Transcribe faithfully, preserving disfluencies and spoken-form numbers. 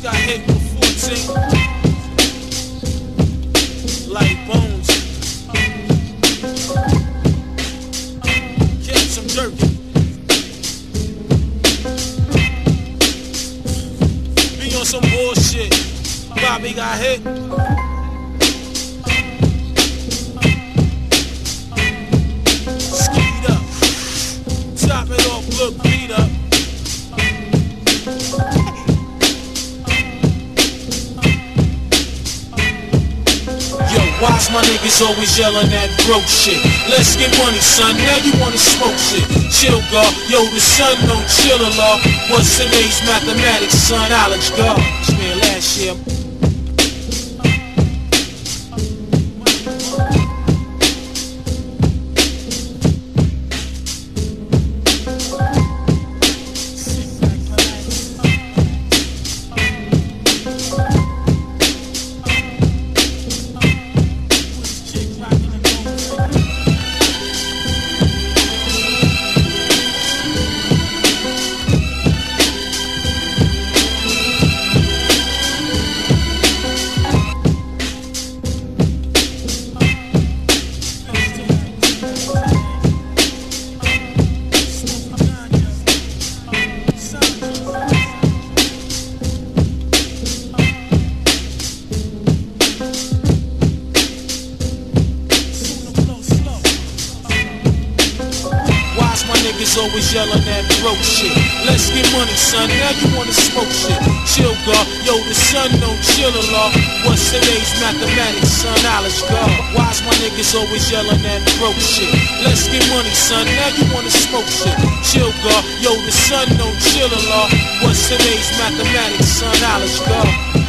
just got hit with fourteen. Light bones. Catch some jerky. Be on some bullshit. Bobby got hit. Skied up. Top it off, look beat up. Watch my niggas always yelling that broke shit. Let's get money, son, now you wanna smoke shit. Chill, God, yo, the sun don't chill a lot. What's today's mathematics, son? Knowledge, God. Man, last year always yelling that broke shit. Let's get money, son, now you wanna smoke shit. Chill, God, yo, the sun don't chill a lot. What's today's mathematics, son? Knowledge, God. Why's my niggas always yelling that broke shit? Let's get money, son, now you wanna smoke shit. Chill, God, yo, the sun don't chill a lot. What's today's mathematics, son? Knowledge, God.